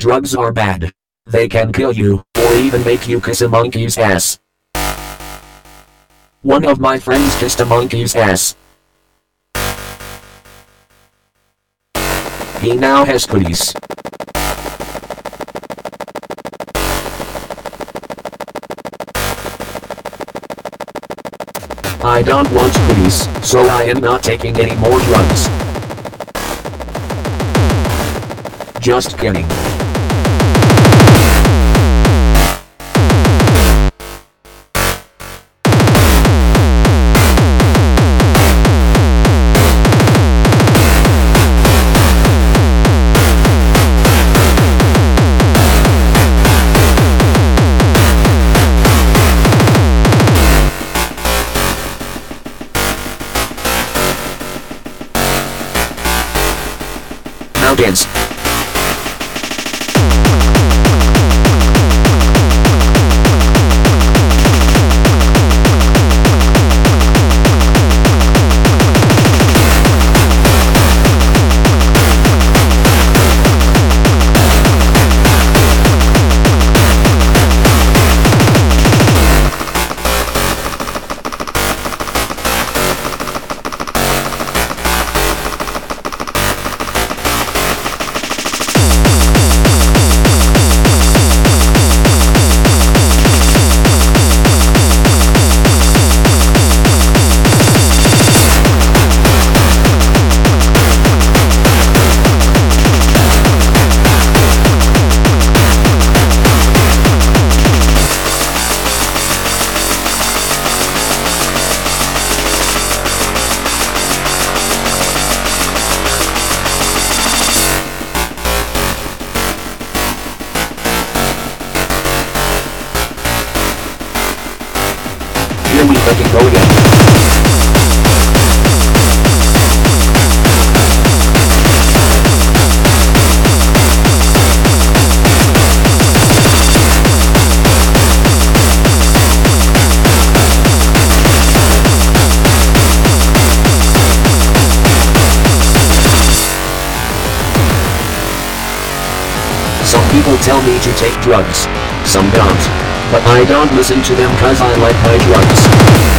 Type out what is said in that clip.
Drugs are bad. They can kill you, or even make you kiss a monkey's ass. One of my friends kissed a monkey's ass. He now has cooties. I don't want cooties, so I am not taking any more drugs. Just kidding. Now dance. Here we fucking go again. Some people tell me to take drugs. Some don't. But I don't listen to them cause I like my drugs.